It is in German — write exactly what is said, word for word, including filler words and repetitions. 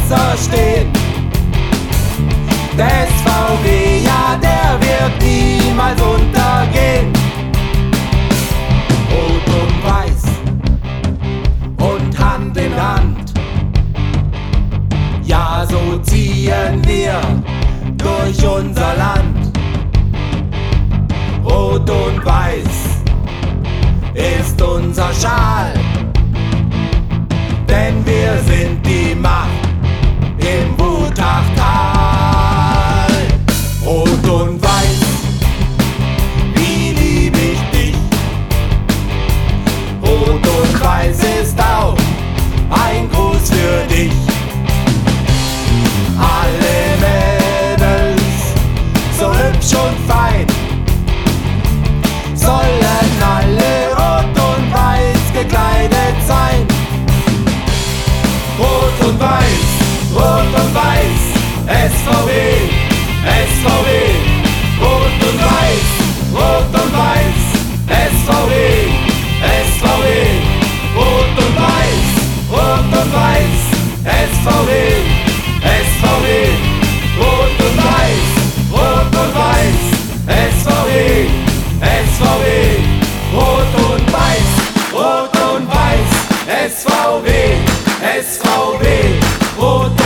Wasser stehen. Der S V W, ja, der wird niemals untergehen. Rot und Weiß und Hand in Hand, ja, so ziehen wir durch unser Land. Rot und Weiß ist unser Schal, denn wir sind die Macht im Wutachtal. Rot und Weiß, wie lieb ich dich. Rot und Weiß ist auch ein Gruß für dich. Alle Mädels, so hübsch und fein, sollen alle rot und weiß gekleidet sein. Rot und Weiß, Rot und Weiß, S V W, S V W. Rot und Weiß, Rot und Weiß, S V W, S V W. Rot und Weiß, Rot und Weiß, S V W, S V W. Rot und Weiß, Rot und Weiß, S V W, S V W. Rot und Weiß, Rot und Weiß, S V W, S V W. Rot